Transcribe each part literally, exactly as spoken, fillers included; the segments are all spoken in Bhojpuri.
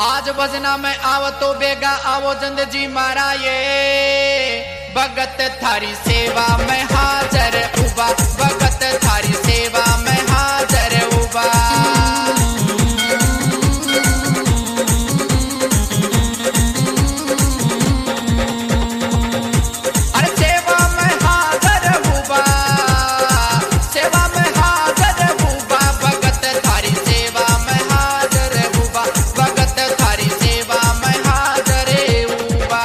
आज भजना में आवो तो बेगा आवो जंद जी मारा ये भगत थारी सेवा में हाजर उबा भगत थारी सेवा में हाजर उबा अरे सेवा में हाजर उबा सेवा में हाजर उबा भगत थारी सेवा में हाजर उबा भगत थारी सेवा में हाजर उबा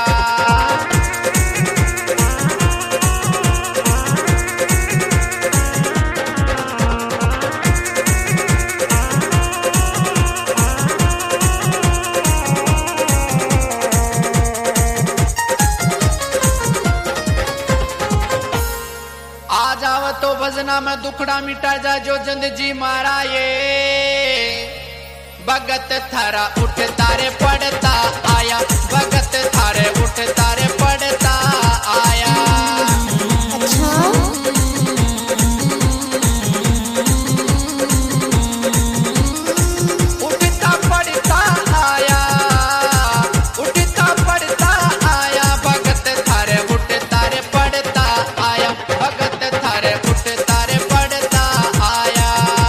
आ जाव तो भजना में दुखड़ा मिटा जा जो जंद जी मारा ये भगत थारा उठ तारे पड़ता आया भगत थारे उठ तारे पड़ता आया उठता पड़ता आया उठता पड़ता आया भगत थारे उठ तारे पड़ता आया भगत थारे उठ तारे पड़ता आया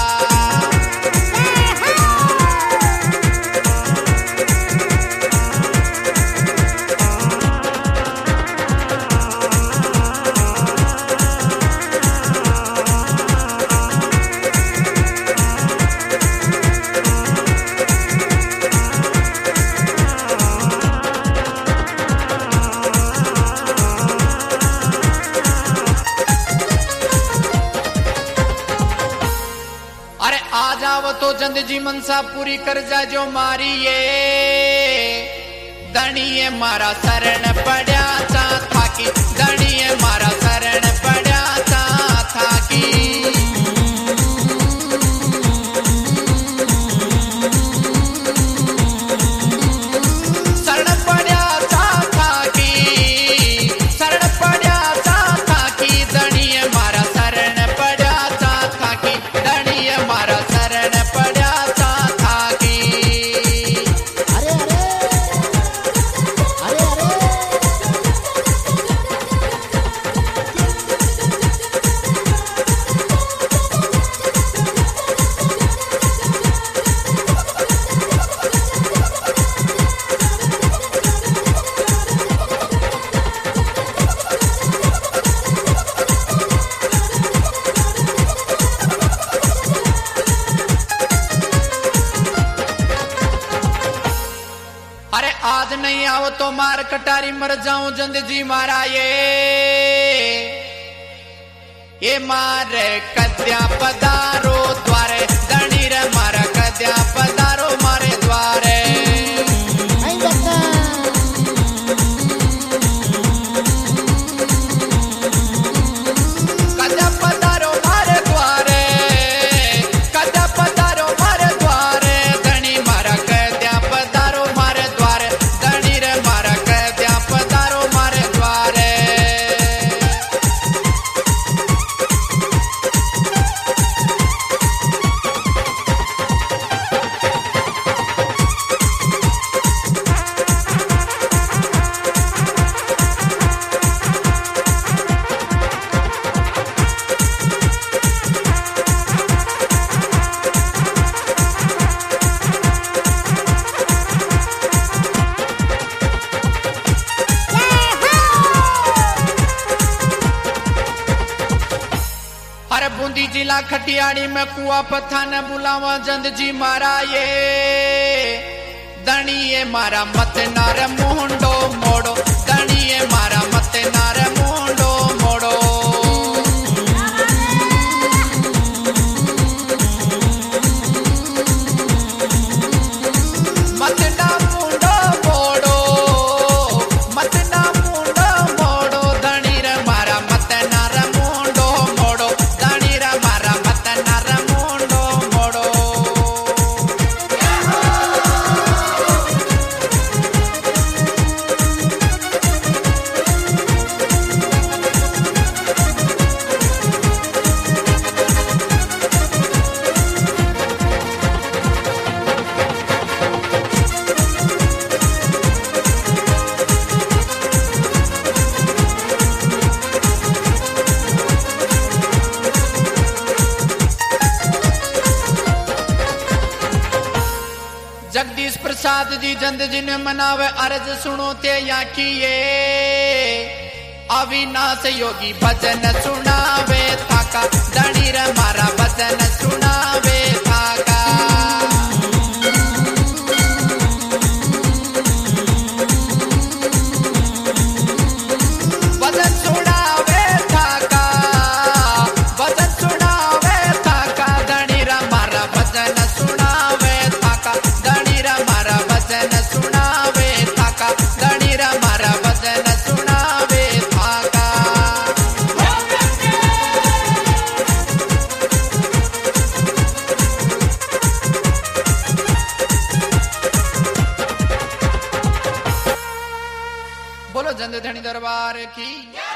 अरे आ जाओ तो जंद जी मनसा पूरी कर जा जो मारी ये दणिये मारा शरण पड़ा चा था की दणिये मारा शरण पड़ा चा था की शरण पड़ा चा था की शरण पड़ा चा था की दणिये मारा शरण पड़ा चा था की दणिये मारा शरण पड़ा चा था की अरे अरे अरे अरे अरे आज नहीं आओ तो मार कटारी मर जाऊं जंद जी मारा ये ये मार कद्या पदारो द्वारे दणीर मारा कद्या पदारो मारे द्वारे नहीं बता कद्या पदारो मारे द्वारे कद्या पदारो मारे द्वारे दणी मारा कद्या पदारो मारे द्वारे दणीर मारा कद्या पदारो मारे द्वारे अरे बूंदी जिला खटियाड़ी में कुआ पत्था न बुलावा जंद जी मारा ये दणिये मारा मत नार मुंडो मोड़ो दणिये मारा मत नार मुंडो मोड़ो मत ना मुंडो मोड़ो मत ना मुंडो मोड़ो दणीर मारा मत नार मुंडो मोड़ो दणीर मारा मत नार मुंडो मोड़ो जगदीश प्रसाद जी जंद जी ने मनावे अर्ज सुनो ते या किए अविनाश योगी भजन सुनावे थाका धनी रे मारा भजन सुनावे थाका भजन सुनावे थाका भजन सुनावे थाका धनी रे मारा भजन सुनावे थाका धनी रे मारा भजन सुनावे थाका धनी रे मारा भजन सुनावे थाका। बोलो जंद धनी दरबार की।